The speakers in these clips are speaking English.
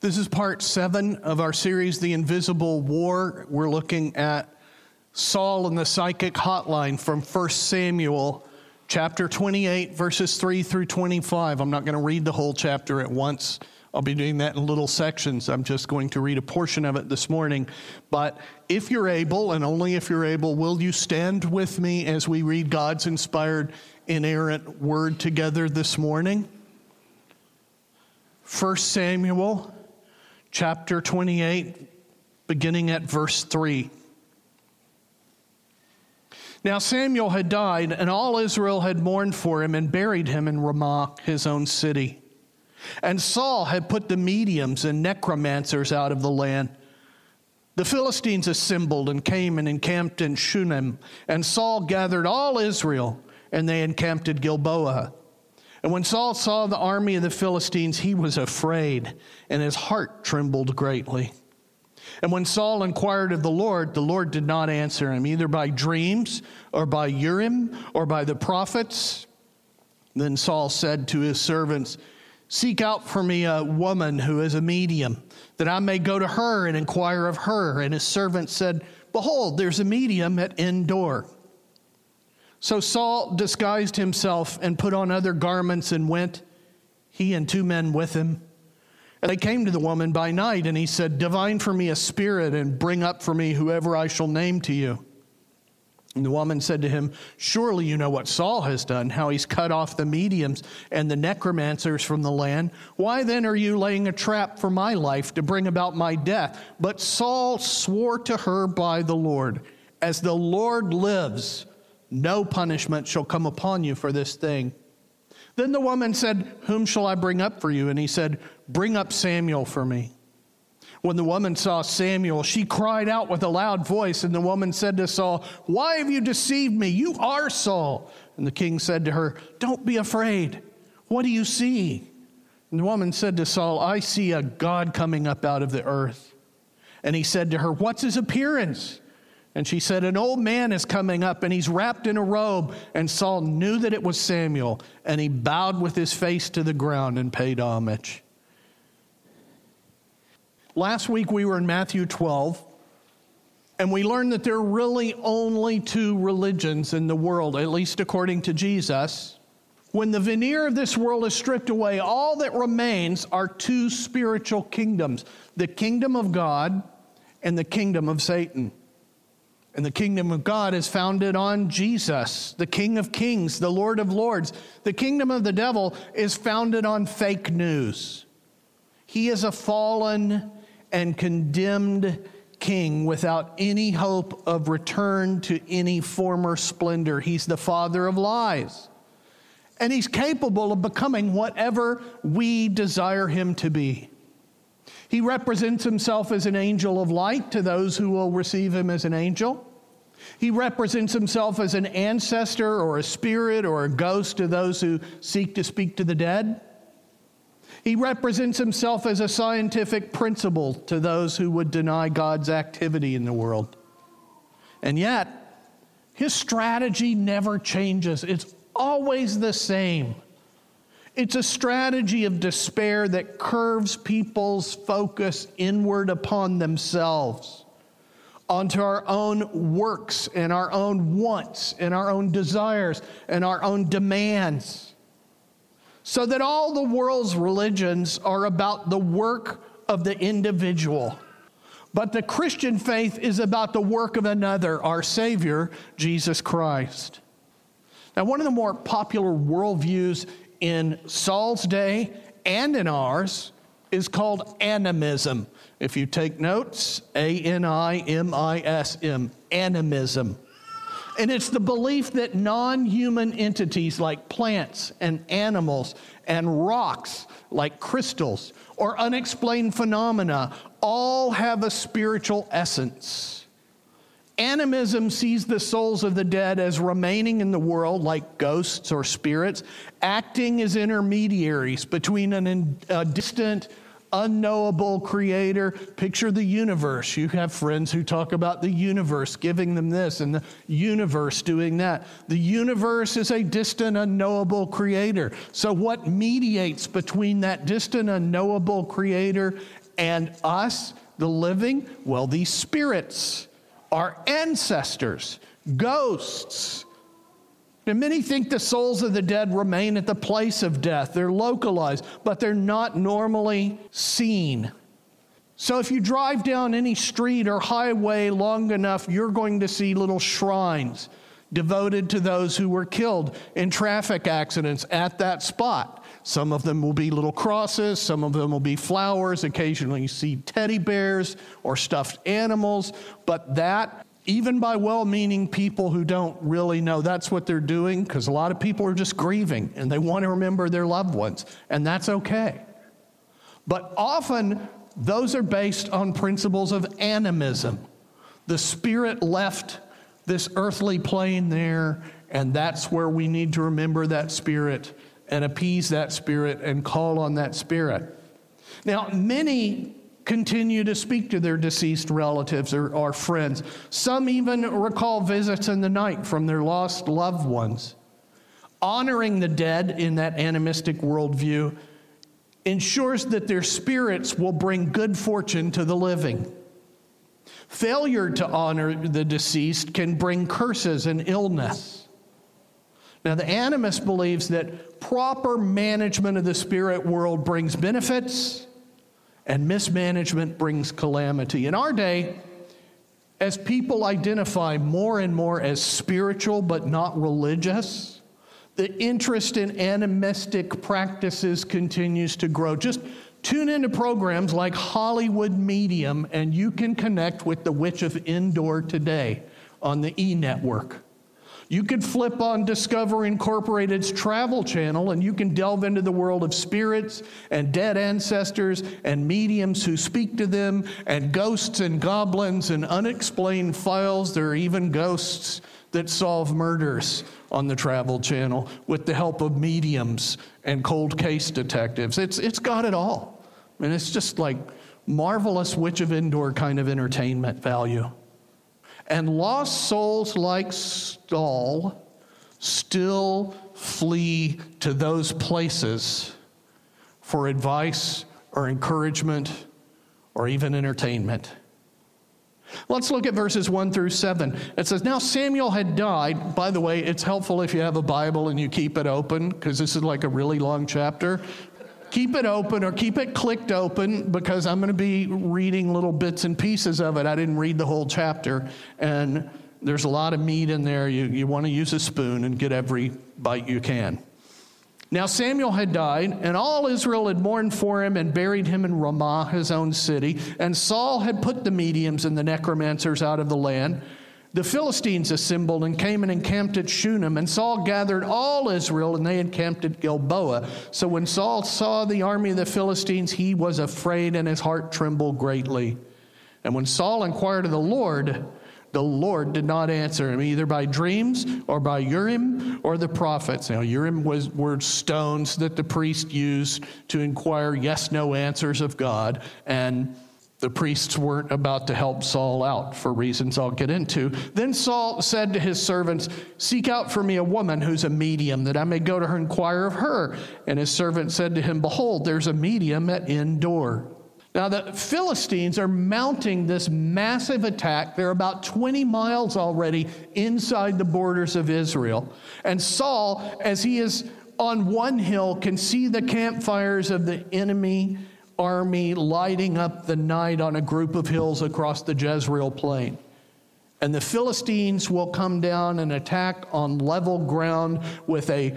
This is part 7 of our series, The Invisible War. We're looking at Saul and the Psychic Hotline from 1 Samuel chapter 28, verses 3 through 25. I'm not going to read the whole chapter at once. I'll be doing that in little sections. I'm just going to read a portion of it this morning. But if you're able, and only if you're able, will you stand with me as we read God's inspired, inerrant word together this morning? 1 Samuel chapter 28, beginning at verse 3. Now Samuel had died, and all Israel had mourned for him and buried him in Ramah, his own city. And Saul had put the mediums and necromancers out of the land. The Philistines assembled and came and encamped in Shunem, and Saul gathered all Israel, and they encamped at Gilboa. And when Saul saw the army of the Philistines, he was afraid, and his heart trembled greatly. And when Saul inquired of the Lord did not answer him, either by dreams, or by Urim, or by the prophets. Then Saul said to his servants, "Seek out for me a woman who is a medium, that I may go to her and inquire of her." And his servant said, "Behold, there's a medium at Endor." So Saul disguised himself and put on other garments and went, he and 2 men with him. And they came to the woman by night, and he said, "Divine for me a spirit, and bring up for me whoever I shall name to you." And the woman said to him, "Surely you know what Saul has done, how he's cut off the mediums and the necromancers from the land. Why then are you laying a trap for my life to bring about my death?" But Saul swore to her by the Lord, "As the Lord lives, no punishment shall come upon you for this thing." Then the woman said, "Whom shall I bring up for you?" And he said, "Bring up Samuel for me." When the woman saw Samuel, she cried out with a loud voice, and the woman said to Saul, "Why have you deceived me? You are Saul." And the king said to her, "Don't be afraid. What do you see?" And the woman said to Saul, "I see a God coming up out of the earth." And he said to her, "What's his appearance?" And she said, "An old man is coming up, and he's wrapped in a robe." And Saul knew that it was Samuel, and he bowed with his face to the ground and paid homage. Last week we were in Matthew 12, and we learned that there are really only 2 religions in the world, at least according to Jesus. When the veneer of this world is stripped away, all that remains are 2 spiritual kingdoms, the kingdom of God and the kingdom of Satan. And the kingdom of God is founded on Jesus, the King of Kings, the Lord of Lords. The kingdom of the devil is founded on fake news. He is a fallen and condemned king without any hope of return to any former splendor. He's the father of lies. And he's capable of becoming whatever we desire him to be. He represents himself as an angel of light to those who will receive him as an angel. He represents himself as an ancestor or a spirit or a ghost to those who seek to speak to the dead. He represents himself as a scientific principle to those who would deny God's activity in the world. And yet, his strategy never changes. It's always the same. It's a strategy of despair that curves people's focus inward upon themselves, onto our own works and our own wants and our own desires and our own demands, so that all the world's religions are about the work of the individual. But the Christian faith is about the work of another, our Savior, Jesus Christ. Now, one of the more popular worldviews in Saul's day and in ours is called animism. If you take notes, A-N-I-M-I-S-M, animism. And it's the belief that non-human entities like plants and animals and rocks like crystals or unexplained phenomena all have a spiritual essence. Animism sees the souls of the dead as remaining in the world like ghosts or spirits, acting as intermediaries between a distant, unknowable creator. Picture the universe. You have friends who talk about the universe giving them this and the universe doing that. The universe is a distant, unknowable creator. So what mediates between that distant, unknowable creator And us, the living, well, these spirits, our ancestors, ghosts. And many think the souls of the dead remain at the place of death. They're localized, but they're not normally seen. So if you drive down any street or highway long enough, you're going to see little shrines devoted to those who were killed in traffic accidents at that spot. Some of them will be little crosses, some of them will be flowers. Occasionally you see teddy bears or stuffed animals, but that, even by well-meaning people who don't really know that's what they're doing, because a lot of people are just grieving and they want to remember their loved ones, and that's okay. But often those are based on principles of animism. The spirit left this earthly plane there, and that's where we need to remember that spirit and appease that spirit and call on that spirit. Now, many continue to speak to their deceased relatives or friends. Some even recall visits in the night from their lost loved ones. Honoring the dead in that animistic worldview ensures that their spirits will bring good fortune to the living. Failure to honor the deceased can bring curses and illness. Now, the animist believes that proper management of the spirit world brings benefits, and mismanagement brings calamity. In our day, as people identify more and more as spiritual but not religious, the interest in animistic practices continues to grow. Just tune into programs like Hollywood Medium, and you can connect with the Witch of Endor today on the E-Network. You could flip on Discovery Incorporated's Travel Channel, and you can delve into the world of spirits and dead ancestors and mediums who speak to them, and ghosts and goblins and unexplained files. There are even ghosts that solve murders on the Travel Channel with the help of mediums and cold case detectives. It's got it all. And it's just like marvelous Witch of Endor kind of entertainment value. And lost souls like Saul still flee to those places for advice or encouragement or even entertainment. Let's look at verses 1 through 7. It says, now Samuel had died. By the way, it's helpful if you have a Bible and you keep it open, because this is like a really long chapter. Keep it open or keep it clicked open, because I'm going to be reading little bits and pieces of it. I didn't read the whole chapter, and there's a lot of meat in there. You want to use a spoon and get every bite you can. Now Samuel had died, and all Israel had mourned for him and buried him in Ramah, his own city. And Saul had put the mediums and the necromancers out of the land. The Philistines assembled and came and encamped at Shunem, and Saul gathered all Israel, and they encamped at Gilboa. So when Saul saw the army of the Philistines, he was afraid, and his heart trembled greatly. And when Saul inquired of the Lord did not answer him, either by dreams or by Urim or the prophets. Now, Urim were stones that the priest used to inquire yes-no answers of God, and the priests weren't about to help Saul out for reasons I'll get into. Then Saul said to his servants, seek out for me a woman who's a medium, that I may go to her and inquire of her. And his servant said to him, behold, there's a medium at Endor. Now the Philistines are mounting this massive attack. They're about 20 miles already inside the borders of Israel. And Saul, as he is on one hill, can see the campfires of the enemy army lighting up the night on a group of hills across the Jezreel plain. And the Philistines will come down and attack on level ground with a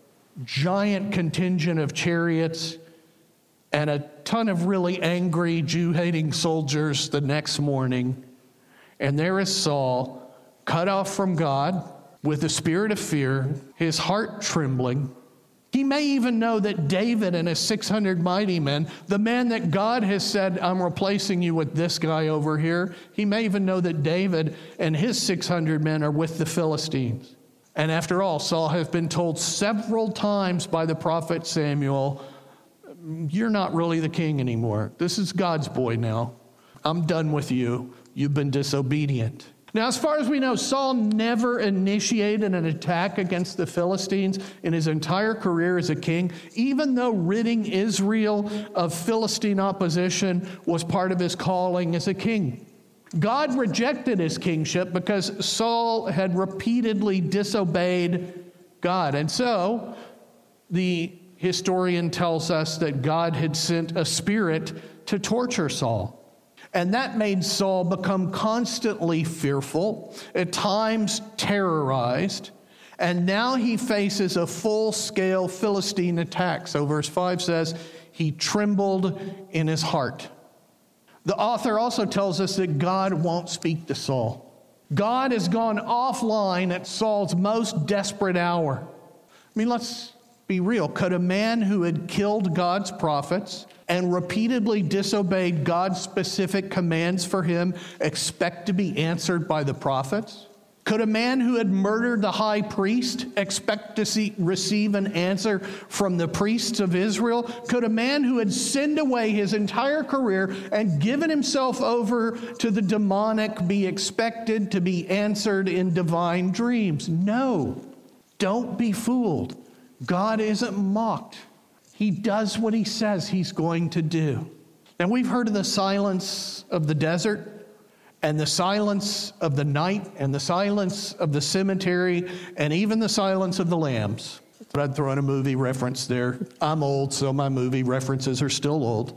giant contingent of chariots and a ton of really angry Jew-hating soldiers the next morning. And there is Saul, cut off from God, with a spirit of fear, his heart trembling. He may even know that David and his 600 mighty men, the man that God has said, I'm replacing you with this guy over here, he may even know that David and his 600 men are with the Philistines. And after all, Saul has been told several times by the prophet Samuel, you're not really the king anymore. This is God's boy now. I'm done with you. You've been disobedient. Now, as far as we know, Saul never initiated an attack against the Philistines in his entire career as a king, even though ridding Israel of Philistine opposition was part of his calling as a king. God rejected his kingship because Saul had repeatedly disobeyed God. And so, the historian tells us that God had sent a spirit to torture Saul. And that made Saul become constantly fearful, at times terrorized, and now he faces a full-scale Philistine attack. So verse 5 says, he trembled in his heart. The author also tells us that God won't speak to Saul. God has gone offline at Saul's most desperate hour. I mean, let's be real. Could a man who had killed God's prophets and repeatedly disobeyed God's specific commands for him expect to be answered by the prophets? Could a man who had murdered the high priest expect to receive an answer from the priests of Israel? Could a man who had sinned away his entire career and given himself over to the demonic be expected to be answered in divine dreams? No. Don't be fooled. God isn't mocked. He does what he says he's going to do. Now, we've heard of the silence of the desert and the silence of the night and the silence of the cemetery and even the silence of the lambs. But I'd throw in a movie reference there. I'm old, so my movie references are still old.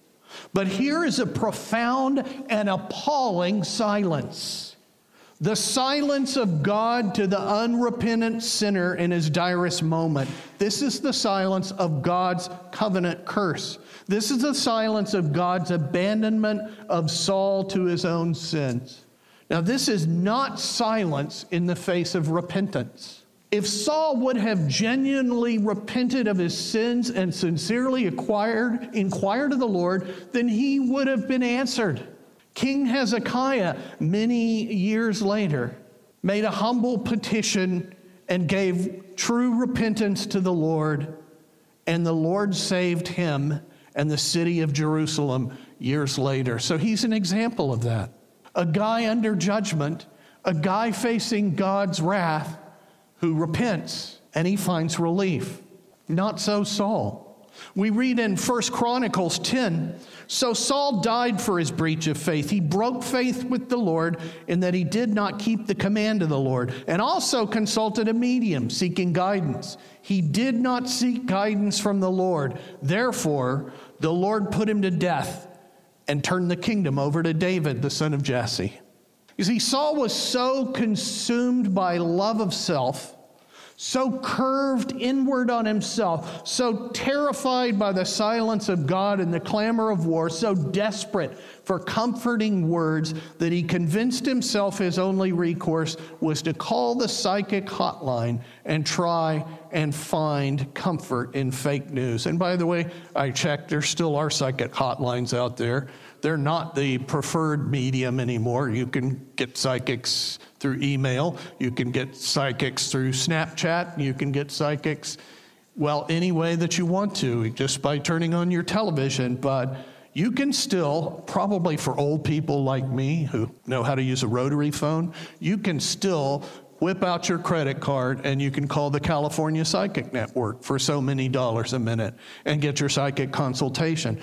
But here is a profound and appalling silence. The silence of God to the unrepentant sinner in his direst moment. This is the silence of God's covenant curse. This is the silence of God's abandonment of Saul to his own sins. Now, this is not silence in the face of repentance. If Saul would have genuinely repented of his sins and sincerely inquired of the Lord, then he would have been answered. King Hezekiah, many years later, made a humble petition and gave true repentance to the Lord, and the Lord saved him and the city of Jerusalem years later. So he's an example of that. A guy under judgment, a guy facing God's wrath who repents, and he finds relief. Not so Saul. We read in 1 Chronicles 10, so Saul died for his breach of faith. He broke faith with the Lord in that he did not keep the command of the Lord, and also consulted a medium seeking guidance. He did not seek guidance from the Lord. Therefore, the Lord put him to death and turned the kingdom over to David, the son of Jesse. You see, Saul was so consumed by love of self, so curved inward on himself, so terrified by the silence of God and the clamor of war, so desperate for comforting words that he convinced himself his only recourse was to call the psychic hotline and try and find comfort in fake news. And by the way, I checked, there still are psychic hotlines out there. They're not the preferred medium anymore. You can get psychics through email. You can get psychics through Snapchat. You can get psychics, well, any way that you want to, just by turning on your television. But you can still, probably for old people like me who know how to use a rotary phone, you can still whip out your credit card and you can call the California Psychic Network for so many dollars a minute and get your psychic consultation.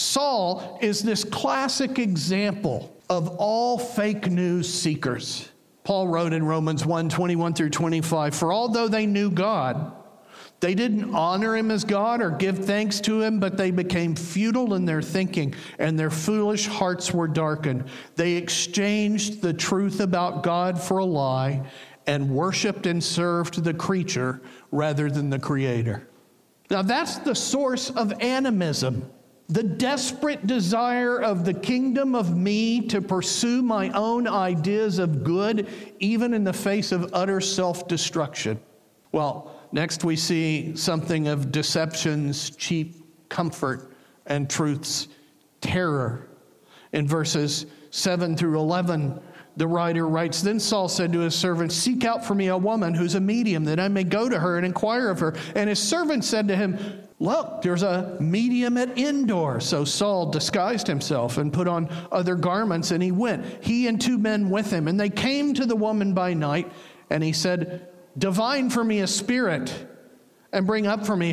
Saul is this classic example of all fake news seekers. Paul wrote in Romans 1:21 through 25, for although they knew God, they didn't honor him as God or give thanks to him, but they became futile in their thinking, and their foolish hearts were darkened. They exchanged the truth about God for a lie and worshiped and served the creature rather than the Creator. Now that's the source of animism. The desperate desire of the kingdom of me to pursue my own ideas of good, even in the face of utter self-destruction. Well, next we see something of deception's cheap comfort and truth's terror. In verses 7 through 11, The writer writes, "Then Saul said to his servants, 'Seek out for me a woman who's a medium, that I may go to her and inquire of her.' And his servant said to him, 'Look, there's a medium at Endor.' So Saul disguised himself and put on other garments, and he went, he and 2 men with him. And they came to the woman by night, and he said, 'Divine for me a spirit, and bring up for me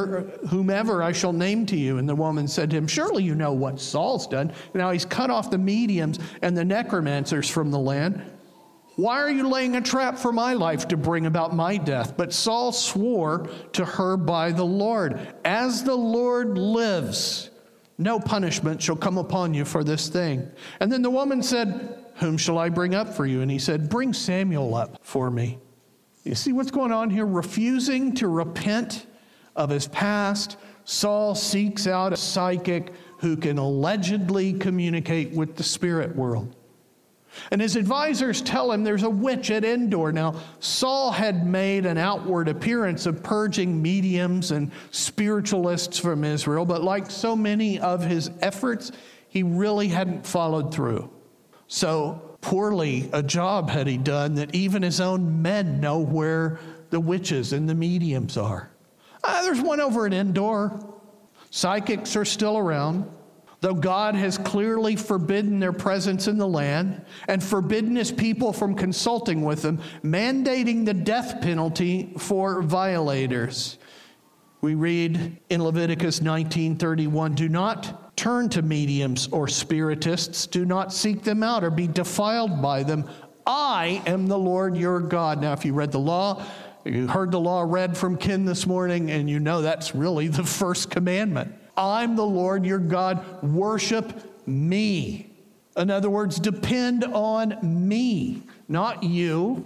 whomever I shall name to you.' And the woman said to him, 'Surely you know what Saul's done. Now he's cut off the mediums and the necromancers from the land. Why are you laying a trap for my life to bring about my death?' But Saul swore to her by the Lord, 'As the Lord lives, no punishment shall come upon you for this thing.' And then the woman said, 'Whom shall I bring up for you?' And he said, 'Bring Samuel up for me.'" You see what's going on here? Refusing to repent of his past, Saul seeks out a psychic who can allegedly communicate with the spirit world. And his advisors tell him there's a witch at Endor. Now, Saul had made an outward appearance of purging mediums and spiritualists from Israel, but like so many of his efforts, he really hadn't followed through. So poorly a job had he done that even his own men know where the witches and the mediums are. There's one over at Endor. Psychics are still around, though God has clearly forbidden their presence in the land and forbidden his people from consulting with them, mandating the death penalty for violators. We read in Leviticus 19:31, "Do not turn to mediums or spiritists. Do not seek them out or be defiled by them. I am the Lord your God." Now, if you read the law, you heard the law read from Ken this morning, and you know that's really the first commandment. I'm the Lord your God. Worship me. In other words, depend on me, not you,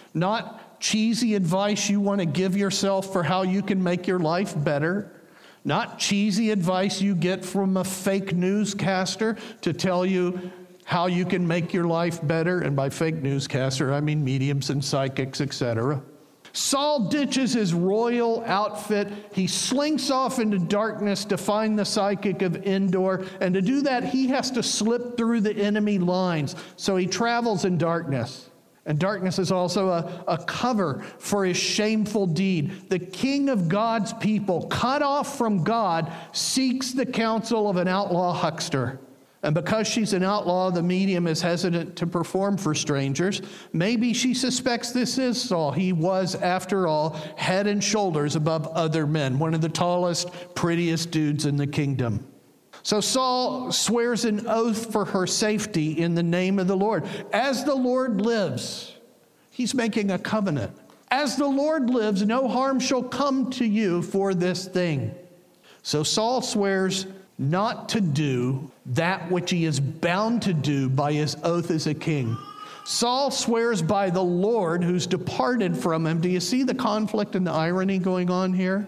not cheesy advice you want to give yourself for how you can make your life better. Not cheesy advice you get from a fake newscaster to tell you how you can make your life better. And by fake newscaster, I mean mediums and psychics, etc. Saul ditches his royal outfit. He slinks off into darkness to find the psychic of Endor. And to do that, he has to slip through the enemy lines. So he travels in darkness. And darkness is also a cover for his shameful deed. The king of God's people, cut off from God, seeks the counsel of an outlaw huckster. And because she's an outlaw, the medium is hesitant to perform for strangers. Maybe she suspects this is Saul. He was, after all, head and shoulders above other men, one of the tallest, prettiest dudes in the kingdom. So Saul swears an oath for her safety in the name of the Lord. As the Lord lives, he's making a covenant. As the Lord lives, no harm shall come to you for this thing. So Saul swears not to do that which he is bound to do by his oath as a king. Saul swears by the Lord who's departed from him. Do you see the conflict and the irony going on here?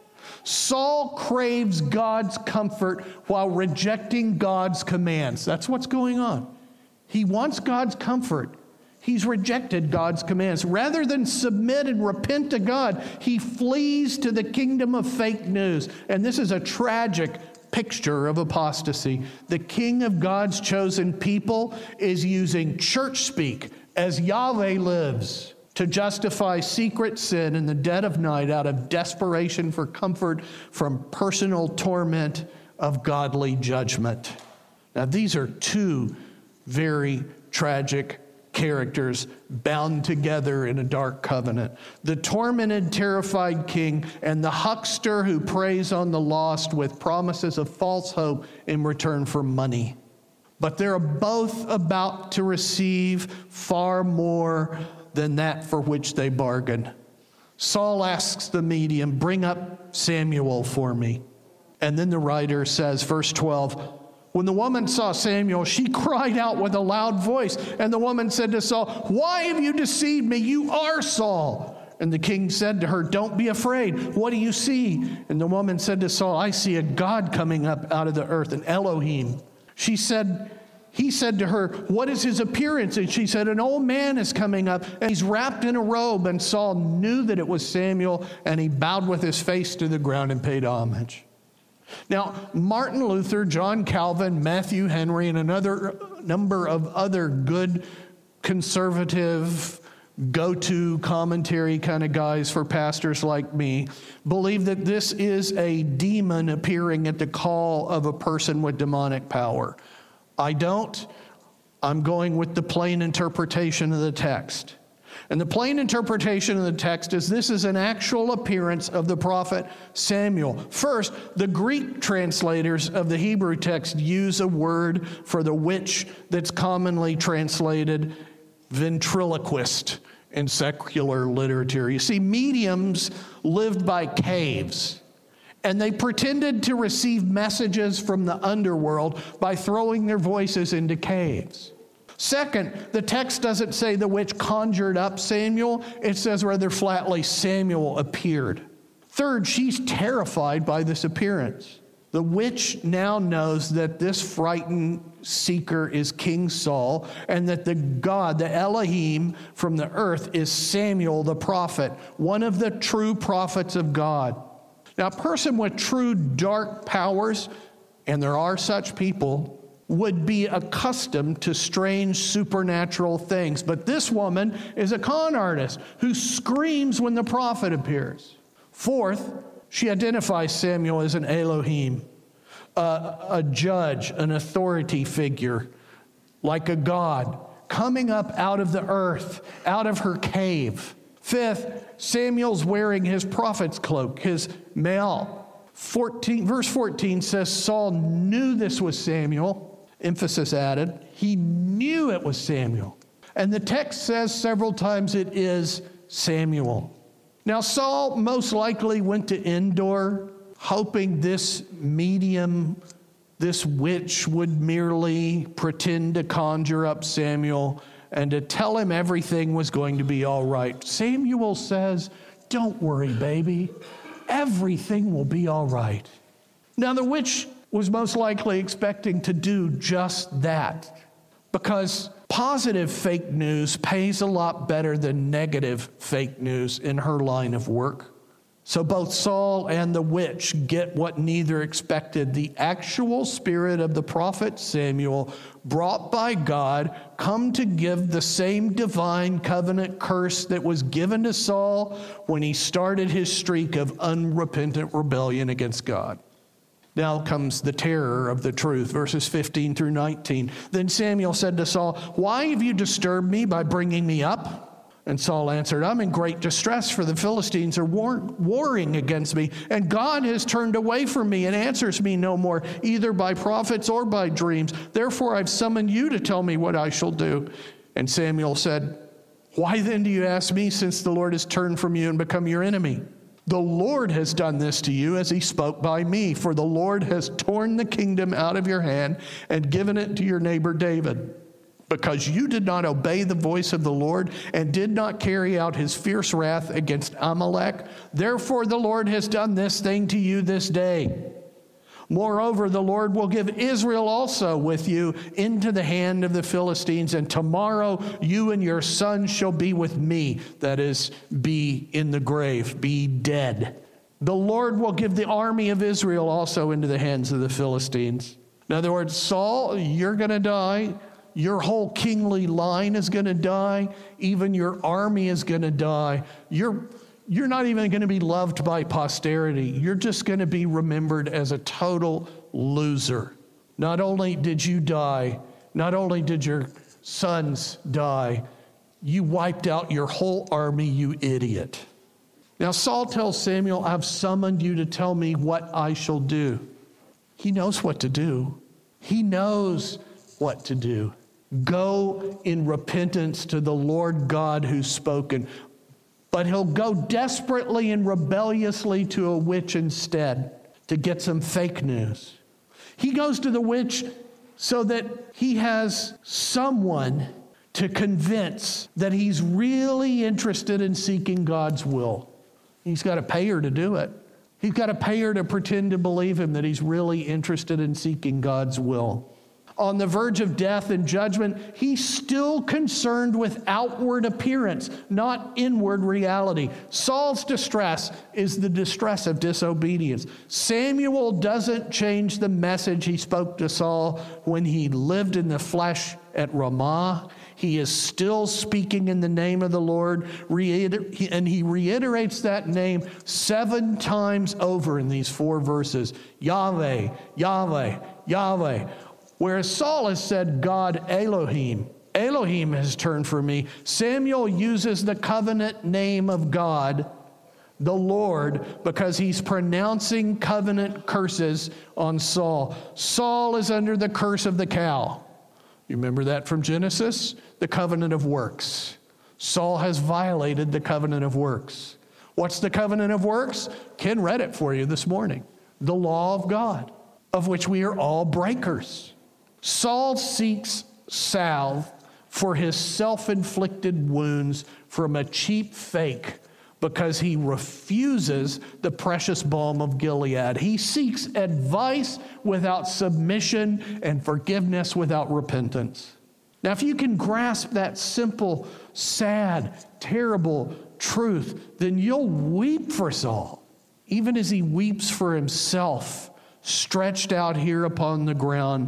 Saul craves God's comfort while rejecting God's commands. That's what's going on. He wants God's comfort. He's rejected God's commands. Rather than submit and repent to God, he flees to the kingdom of fake news. And this is a tragic picture of apostasy. The king of God's chosen people is using church speak, as Yahweh lives, to justify secret sin in the dead of night out of desperation for comfort from personal torment of godly judgment. Now, these are two very tragic characters bound together in a dark covenant. The tormented, terrified king and the huckster who preys on the lost with promises of false hope in return for money. But they're both about to receive far more than that for which they bargained. Saul asks the medium, "Bring up Samuel for me." And then the writer says, verse 12, "When the woman saw Samuel, she cried out with a loud voice. And the woman said to Saul, 'Why have you deceived me? You are Saul.' And the king said to her, 'Don't be afraid. What do you see?' And the woman said to Saul, 'I see a God coming up out of the earth, an Elohim.' He said to her, 'What is his appearance?' And she said, 'An old man is coming up, and he's wrapped in a robe.' And Saul knew that it was Samuel, and he bowed with his face to the ground and paid homage." Now, Martin Luther, John Calvin, Matthew Henry, and another number of other good conservative, go-to commentary kind of guys for pastors like me believe that this is a demon appearing at the call of a person with demonic power. I don't. I'm going with the plain interpretation of the text. And the plain interpretation of the text is this is an actual appearance of the prophet Samuel. First, the Greek translators of the Hebrew text use a word for the witch that's commonly translated ventriloquist in secular literature. You see, mediums lived by caves, and they pretended to receive messages from the underworld by throwing their voices into caves. Second, the text doesn't say the witch conjured up Samuel. It says rather flatly, Samuel appeared. Third, she's terrified by this appearance. The witch now knows that this frightened seeker is King Saul, and that the God, the Elohim from the earth, is Samuel the prophet, one of the true prophets of God. Now, a person with true dark powers, and there are such people, would be accustomed to strange supernatural things. But this woman is a con artist who screams when the prophet appears. Fourth, she identifies Samuel as an Elohim, a judge, an authority figure, like a god, coming up out of the earth, out of her cave. Fifth, Samuel's wearing his prophet's cloak, his mail. Verse 14 says Saul knew this was Samuel. Emphasis added. He knew it was Samuel. And the text says several times it is Samuel. Now, Saul most likely went to Endor, hoping this medium, this witch, would merely pretend to conjure up Samuel and to tell him everything was going to be all right. Samuel says, "Don't worry, baby. Everything will be all right." Now, the witch was most likely expecting to do just that, because positive fake news pays a lot better than negative fake news in her line of work. So both Saul and the witch get what neither expected: the actual spirit of the prophet Samuel, brought by God, come to give the same divine covenant curse that was given to Saul when he started his streak of unrepentant rebellion against God. Now comes the terror of the truth, verses 15 through 19. Then Samuel said to Saul, "Why have you disturbed me by bringing me up?" And Saul answered, "I'm in great distress, for the Philistines are warring against me, and God has turned away from me and answers me no more, either by prophets or by dreams. Therefore I've summoned you to tell me what I shall do." And Samuel said, "Why then do you ask me, since the Lord has turned from you and become your enemy? The Lord has done this to you as he spoke by me, for the Lord has torn the kingdom out of your hand and given it to your neighbor David. Because you did not obey the voice of the Lord and did not carry out his fierce wrath against Amalek, therefore the Lord has done this thing to you this day. Moreover, the Lord will give Israel also with you into the hand of the Philistines, and tomorrow you and your sons shall be with me," that is, be in the grave, be dead. "The Lord will give the army of Israel also into the hands of the Philistines." In other words, Saul, you're going to die. Your whole kingly line is going to die. Even your army is going to die. You're not even going to be loved by posterity. You're just going to be remembered as a total loser. Not only did you die, not only did your sons die, you wiped out your whole army, you idiot. Now Saul tells Samuel, "I've summoned you to tell me what I shall do." He knows what to do. He knows what to do. Go in repentance to the Lord God who's spoken. But he'll go desperately and rebelliously to a witch instead to get some fake news. He goes to the witch so that he has someone to convince that he's really interested in seeking God's will. He's got to pay her to do it. He's got to pay her to pretend to believe him that he's really interested in seeking God's will. On the verge of death and judgment, he's still concerned with outward appearance, not inward reality. Saul's distress is the distress of disobedience. Samuel doesn't change the message he spoke to Saul when he lived in the flesh at Ramah. He is still speaking in the name of the Lord, and he reiterates that name 7 times over in these 4 verses. Yahweh, Yahweh, Yahweh. Whereas Saul has said, God Elohim. Elohim has turned from me. Samuel uses the covenant name of God, the Lord, because he's pronouncing covenant curses on Saul. Saul is under the curse of the cow. You remember that from Genesis? The covenant of works. Saul has violated the covenant of works. What's the covenant of works? Ken read it for you this morning. The law of God, of which we are all breakers. Saul seeks salve for his self-inflicted wounds from a cheap fake because he refuses the precious balm of Gilead. He seeks advice without submission and forgiveness without repentance. Now, if you can grasp that simple, sad, terrible truth, then you'll weep for Saul, even as he weeps for himself, stretched out here upon the ground,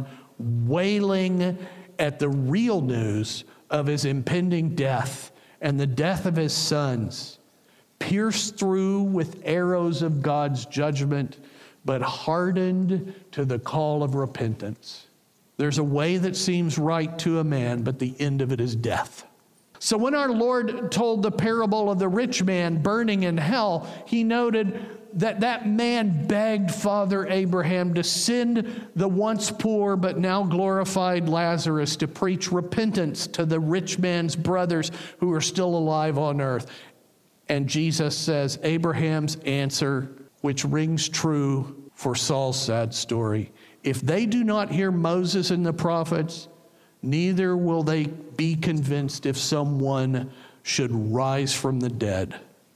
wailing at the real news of his impending death and the death of his sons, pierced through with arrows of God's judgment, but hardened to the call of repentance. There's a way that seems right to a man, but the end of it is death. So when our Lord told the parable of the rich man burning in hell, he noted that man begged Father Abraham to send the once poor but now glorified Lazarus to preach repentance to the rich man's brothers who are still alive on earth. And Jesus says, Abraham's answer, which rings true for Saul's sad story, if they do not hear Moses and the prophets, neither will they be convinced if someone should rise from the dead.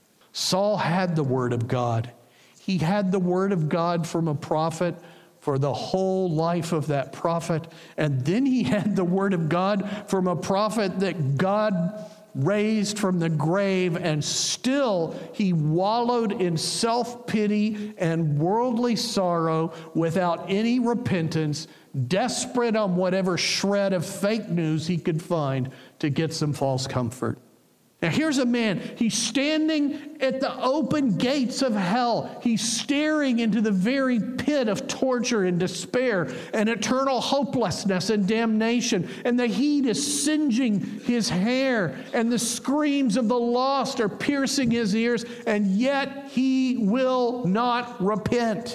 Saul had the word of God. He had the word of God from a prophet for the whole life of that prophet. And then he had the word of God from a prophet that God raised from the grave, and still he wallowed in self-pity and worldly sorrow without any repentance, desperate on whatever shred of fake news he could find to get some false comfort. Now here's a man, he's standing at the open gates of hell. He's staring into the very pit of torture and despair and eternal hopelessness and damnation. And the heat is singeing his hair, and the screams of the lost are piercing his ears, and yet he will not repent.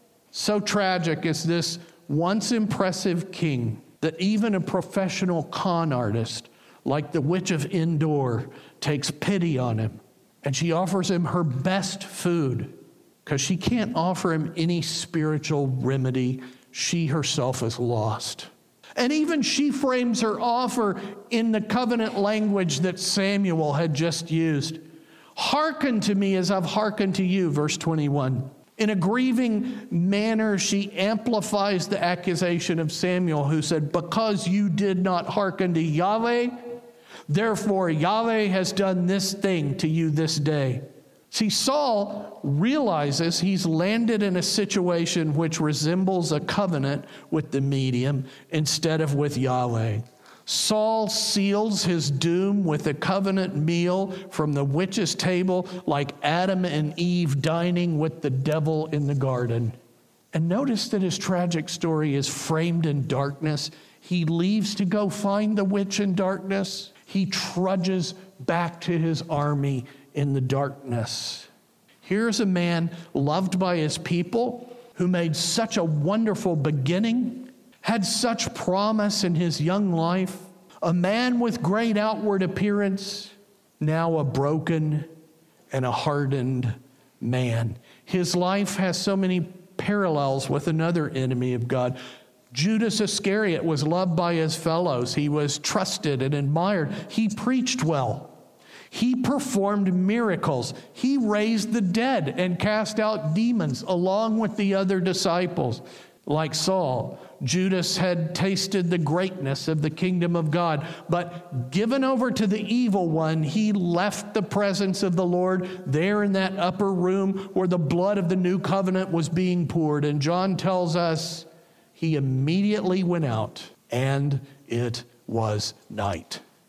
So tragic is this once impressive king that even a professional con artist like the witch of Endor takes pity on him, and she offers him her best food because she can't offer him any spiritual remedy. She herself is lost. And even she frames her offer in the covenant language that Samuel had just used. Hearken to me as I've hearkened to you, verse 21. In a grieving manner, she amplifies the accusation of Samuel, who said, because you did not hearken to Yahweh, therefore Yahweh has done this thing to you this day. See, Saul realizes he's landed in a situation which resembles a covenant with the medium instead of with Yahweh. Saul seals his doom with a covenant meal from the witch's table, like Adam and Eve dining with the devil in the garden. And notice that his tragic story is framed in darkness. He leaves to go find the witch in darkness. He trudges back to his army in the darkness. Here's a man loved by his people who made such a wonderful beginning, had such promise in his young life, a man with great outward appearance, now a broken and a hardened man. His life has so many parallels with another enemy of God. Judas Iscariot was loved by his fellows. He was trusted and admired. He preached well. He performed miracles. He raised the dead and cast out demons along with the other disciples. Like Saul, Judas had tasted the greatness of the kingdom of God, but given over to the evil one, he left the presence of the Lord there in that upper room where the blood of the new covenant was being poured. And John tells us he immediately went out, and it was night.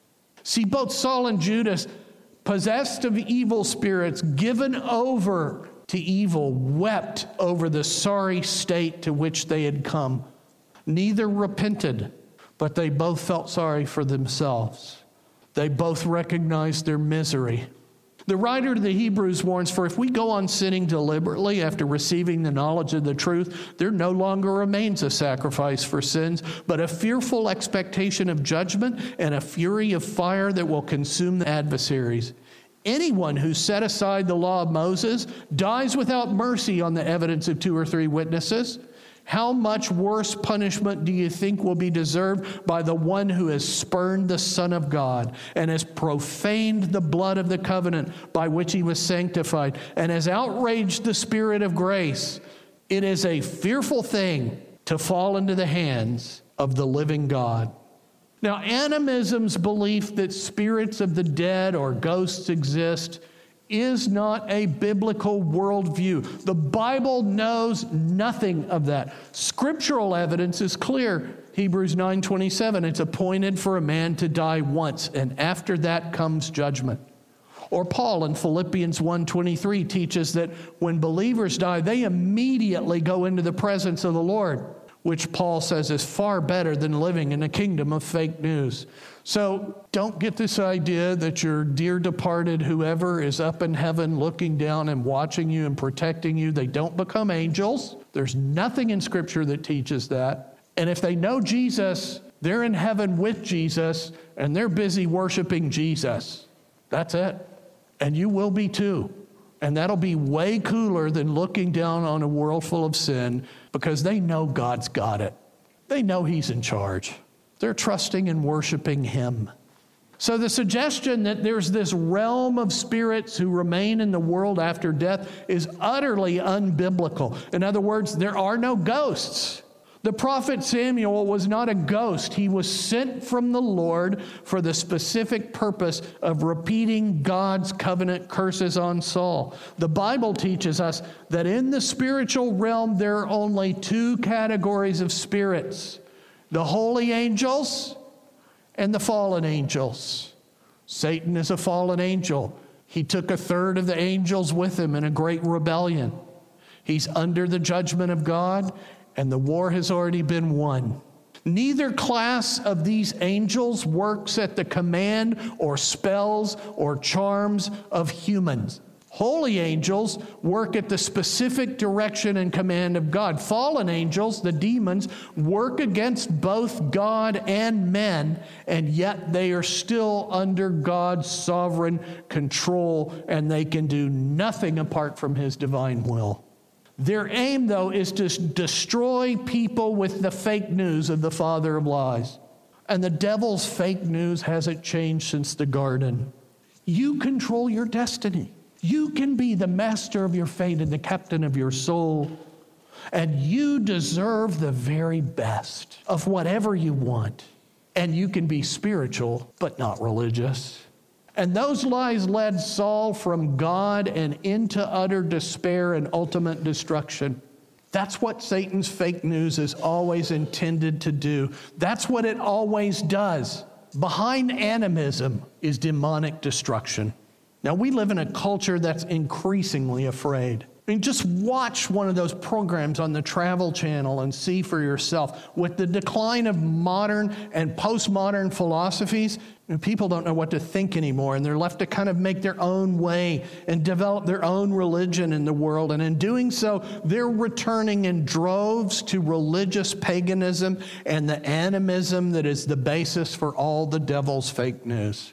See, both Saul and Judas, possessed of evil spirits, given over to evil, wept over the sorry state to which they had come. Neither repented, but they both felt sorry for themselves. They both recognized their misery. The writer to the Hebrews warns, for if we go on sinning deliberately after receiving the knowledge of the truth, there no longer remains a sacrifice for sins, but a fearful expectation of judgment and a fury of fire that will consume the adversaries. Anyone who set aside the law of Moses dies without mercy on the evidence of 2 or 3 witnesses. How much worse punishment do you think will be deserved by the one who has spurned the Son of God and has profaned the blood of the covenant by which he was sanctified and has outraged the Spirit of grace? It is a fearful thing to fall into the hands of the living God. Now, animism's belief that spirits of the dead or ghosts exist is not a biblical worldview. The Bible knows nothing of that. Scriptural evidence is clear. Hebrews 9:27, it's appointed for a man to die once, and after that comes judgment. Or Paul in Philippians 1:23 teaches that when believers die, they immediately go into the presence of the Lord, which Paul says is far better than living in a kingdom of fake news. So don't get this idea that your dear departed whoever is up in heaven looking down and watching you and protecting you. They don't become angels. There's nothing in Scripture that teaches that. And if they know Jesus, they're in heaven with Jesus, and they're busy worshiping Jesus. That's it. And you will be too. And that'll be way cooler than looking down on a world full of sin, because they know God's got it. They know He's in charge. They're trusting and worshiping Him. So the suggestion that there's this realm of spirits who remain in the world after death is utterly unbiblical. In other words, there are no ghosts. The prophet Samuel was not a ghost. He was sent from the Lord for the specific purpose of repeating God's covenant curses on Saul. The Bible teaches us that in the spiritual realm, there are only 2 categories of spirits: the holy angels and the fallen angels. Satan is a fallen angel. He took 1/3 of the angels with him in a great rebellion. He's under the judgment of God, and the war has already been won. Neither class of these angels works at the command or spells or charms of humans. Holy angels work at the specific direction and command of God. Fallen angels, the demons, work against both God and men, and yet they are still under God's sovereign control, and they can do nothing apart from His divine will. Their aim, though, is to destroy people with the fake news of the father of lies. And the devil's fake news hasn't changed since the garden. You control your destiny. You can be the master of your fate and the captain of your soul. And you deserve the very best of whatever you want. And you can be spiritual, but not religious. And those lies led Saul from God and into utter despair and ultimate destruction. That's what Satan's fake news is always intended to do. That's what it always does. Behind animism is demonic destruction. Now, we live in a culture that's increasingly afraid. I mean, just watch one of those programs on the Travel Channel and see for yourself. With the decline of modern and postmodern philosophies, people don't know what to think anymore, and they're left to kind of make their own way and develop their own religion in the world. And in doing so, they're returning in droves to religious paganism and the animism that is the basis for all the devil's fake news.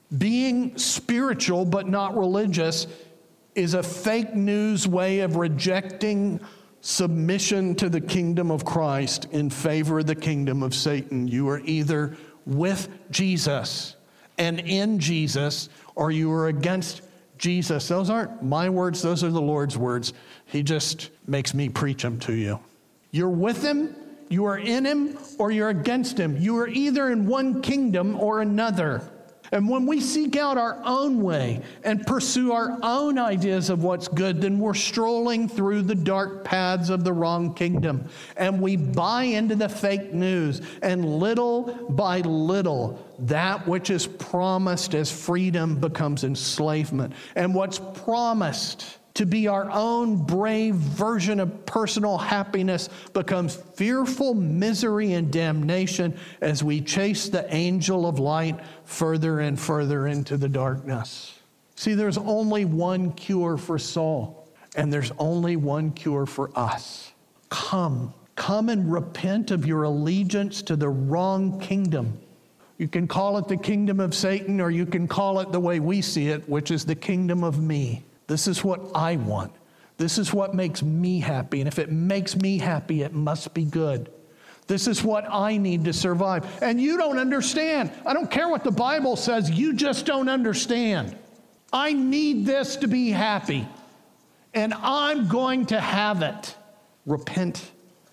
Being spiritual but not religious is a fake news way of rejecting submission to the kingdom of Christ in favor of the kingdom of Satan. You are either with Jesus and in Jesus, or you are against Jesus. Those aren't my words, those are the Lord's words. He just makes me preach them to you. You're with Him, you are in Him, or you're against Him. You are either in one kingdom or another. And when we seek out our own way and pursue our own ideas of what's good, then we're strolling through the dark paths of the wrong kingdom. And we buy into the fake news. And little by little, that which is promised as freedom becomes enslavement. And what's promised to be our own brave version of personal happiness becomes fearful misery and damnation as we chase the angel of light further and further into the darkness. See, there's only one cure for Saul, and there's only one cure for us. Come and repent of your allegiance to the wrong kingdom. You can call it the kingdom of Satan, or you can call it the way we see it, which is the kingdom of me. This is what I want. This is what makes me happy. And if it makes me happy, it must be good. This is what I need to survive. And you don't understand. I don't care what the Bible says. You just don't understand. I need this to be happy. And I'm going to have it. Repent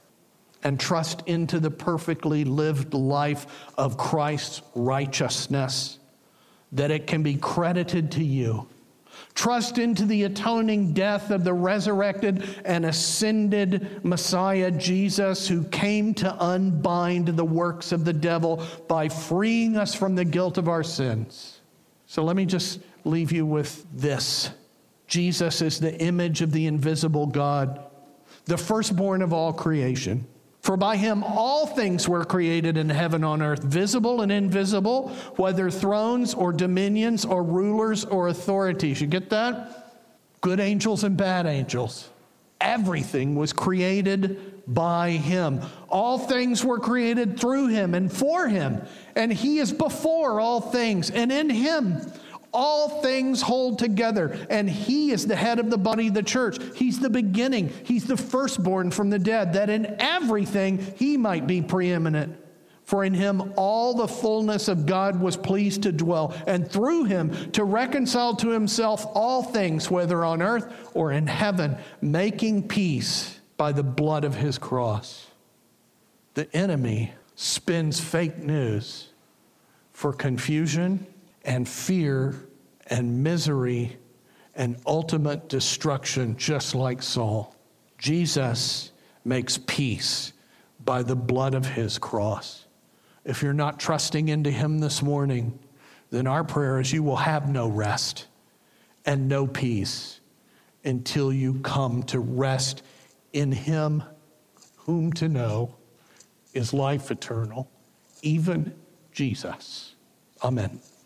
and trust into the perfectly lived life of Christ's righteousness, that it can be credited to you. Trust into the atoning death of the resurrected and ascended Messiah, Jesus, who came to unbind the works of the devil by freeing us from the guilt of our sins. So let me just leave you with this. Jesus is the image of the invisible God, the firstborn of all creation. For by him all things were created in heaven and on earth, visible and invisible, whether thrones or dominions or rulers or authorities. You get that? Good angels and bad angels. Everything was created by him. All things were created through him and for him. And he is before all things. And in him all things hold together, and he is the head of the body of the church. He's the beginning. He's the firstborn from the dead, that in everything he might be preeminent. For in him all the fullness of God was pleased to dwell, and through him to reconcile to himself all things, whether on earth or in heaven, making peace by the blood of his cross. The enemy spins fake news for confusion and fear and misery and ultimate destruction, just like Saul. Jesus makes peace by the blood of his cross. If you're not trusting into him this morning, then our prayer is you will have no rest and no peace until you come to rest in him, whom to know is life eternal, even Jesus. Amen.